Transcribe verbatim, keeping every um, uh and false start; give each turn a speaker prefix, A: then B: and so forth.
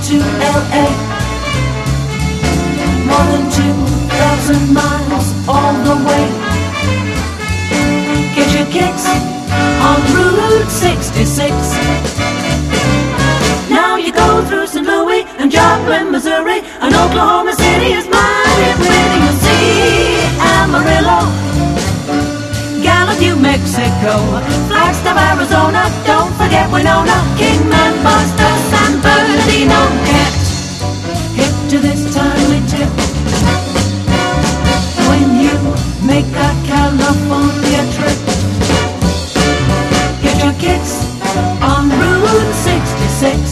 A: to L A. More than two thousand miles all the way. Get your kicks on Route sixty-six. Now you go through Saint Louis and Joplin, Missouri, and Oklahoma City is mighty pretty. You'll see Amarillo, Gallup, New Mexico, Flagstaff, Arizona. Don't forget Winona, Kingman, Foster, San Bernardino. Get hip to this timely tip when you make a California trip. Get your kicks on Route sixty-six.